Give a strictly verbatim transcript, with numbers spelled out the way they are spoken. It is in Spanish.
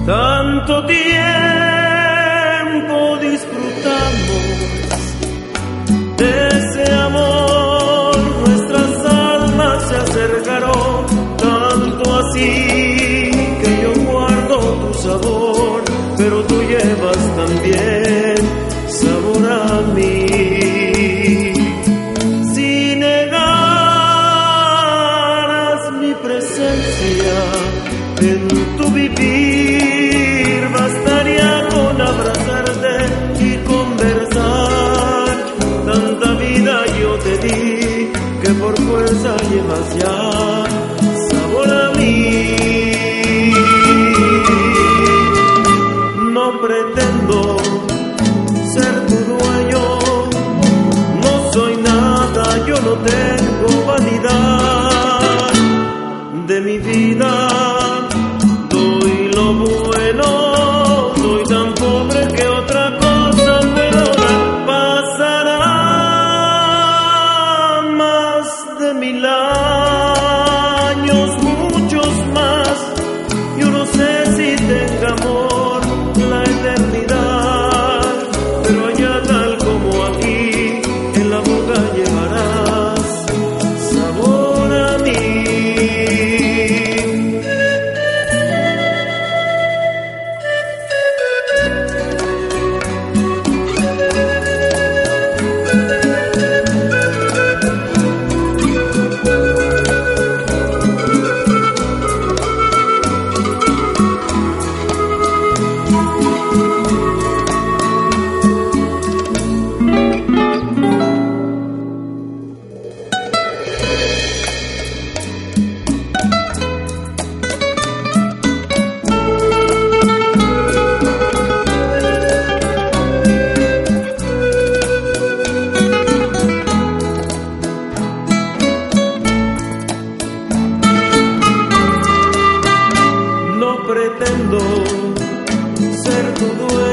Tanto tiempo disfrutamos de ese amor, nuestras almas se acercaron, tanto así que yo guardo tu sabor, pero tú llevas también sabor a mí. Si negaras mi presencia en tu vivir, bastaría con abrazarte y conversar. Tanta vida yo te di que por fuerza llevas ya sabor a mí. No pretendo ser tu dueño, no soy nada, yo no tengo vanidad de mi vida. Doy lo bueno, soy tan pobre que otra cosa puedo dar. Pasará más de mil años, muchos más, yo no sé si tenga amor la eternidad, pero allá tal como aquí, en la boca llevarás sabor a mí. Pretendo ser tu dueño,